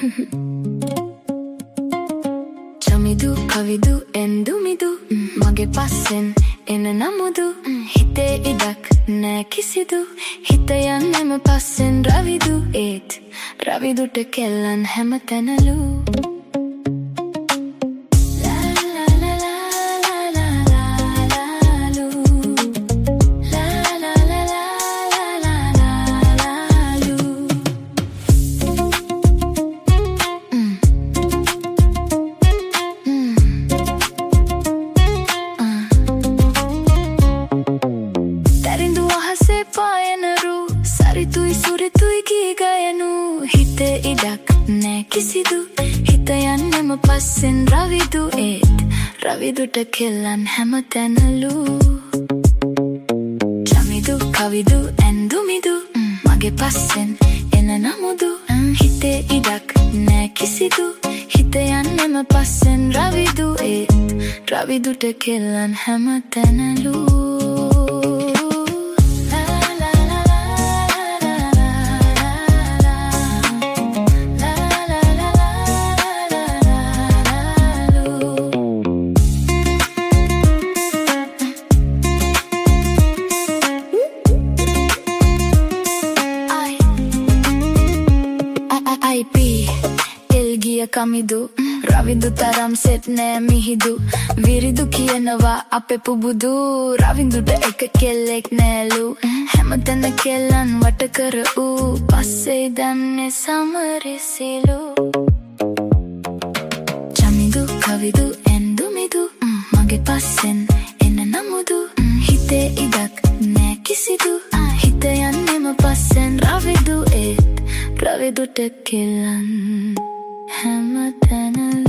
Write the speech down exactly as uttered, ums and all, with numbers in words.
චමිදු කවිදු එන්දුමිදු මගේ පස්සෙන් එන නමුදු හිතේ ඉඩක් නෑ කිසිදු හිත යන්නෙම පස්සෙන් රවිදු ඒත් රවිදුට කෙල්ලන් හැම තැනලු සරිතුයි සුරිතුයි කී ගයනු හිතේ ඉඩක් නෑ කිසිදු හිත යන්නෙම පස්සෙන් රවිදු ඒත් රවිදුට කෙල්ලන් හැම තැනලු චමිදු කවිදු ඇන්දුමිදු මගේ පස්සෙන් එන නමුදු හිතේ ඉඩක් නෑ කිසිදු හිත යන්නෙම පස්සෙන් රවිදු ඒත් රවිදුට කෙල්ලන් හැම තැනලු එල්ගිය කමිදු රවිදු තරම් සෙට් නෑ මිහිදු විරිදු කියනවා අපේ පුබුදු රවිදුට එක කෙල්ලෙක් නෑලු හැමතැන කෙල්ලන් වට කර ඌ පස්සේ දන්නේ සමරසිලු චමිදු කවිදු ඇන්දුමිදු මගේ පස්සෙන් එන නමුදු හිතේ ඉඩක් නෑ කිසිදු හිත යන්නෙම පස්සෙන් රවිදු ඒත් රවිදුට කෙල්ලන් හැම තැනලු